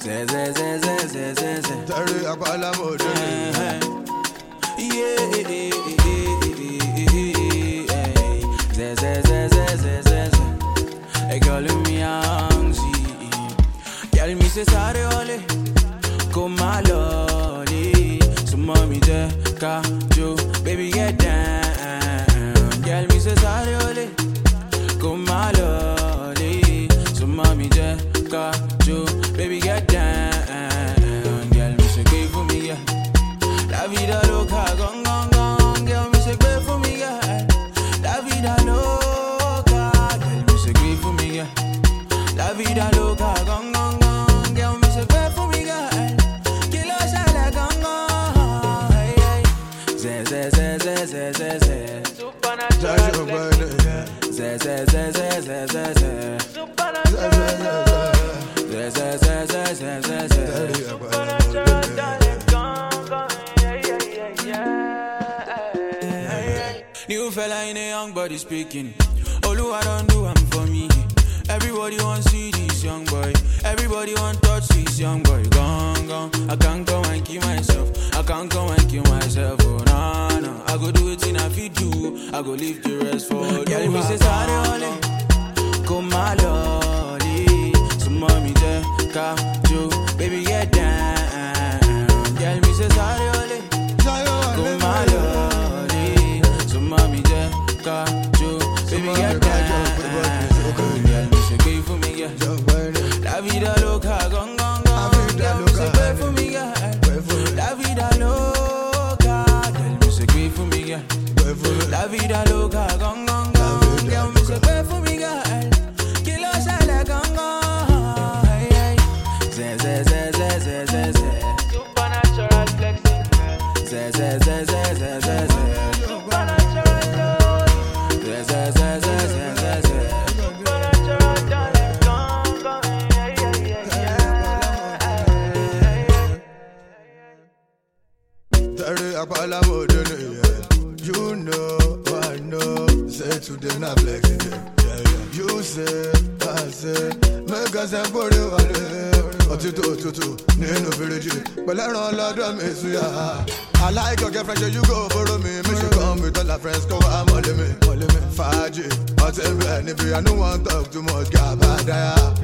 Terry Apala Mode. Yeah. Girl, me anxiety. Girl, me say sorry, ole. Come my lolly. So mommy just got you, baby get down. Girl, me say sorry, ole. Come my lolly. So mommy just got you, baby get down. Girl, me say give for me, yeah. La vida loca, gong gong gong. Girl, me say give for me, yeah. La vida loca, girl, me say give for me, yeah. La vida loca, gong gong gong. Girl, me say give for me, girl. Kilo shale gong gong. Hey hey. Ze. Supernatural blessing. Ze. Terry Apala New fella in a young body speaking. Olu, I don't do I'm for me. Everybody want to see this young boy. Everybody want to touch this young boy. Gone. I can't come and kill myself. Oh no. I go do it in a feed you. I go leave the rest for you. Girl, me say sorry, ole. Come my lolly. So mommy just got you, baby get down. Girl, me say sorry, ole. Come my lolly. So mommy just got you, baby get down. Girl, me say give for me, yeah. La vida loca, gong gong gong. Girl, me say wait for me, yeah. La vida loca, girl, me say give for me, yeah. La vida loca, gong gong gong. Girl, me say wait for me, girl. Kilo shale gong gong. Hey hey. Ze. Supernatural flexing. Ze. Supernatural love. Ze. Supernatural darling, gong gong. Terry Apala Mode. You know, I know. Say today na flexing. You say, I say. Make us a body wale. Otutu, nino village. But I don't love them, I like your girlfriend, so you go follow me. Me should come with all our friends, go I'm all me. Faji, I'll tell me, I don't want to talk too much, Gabadaya.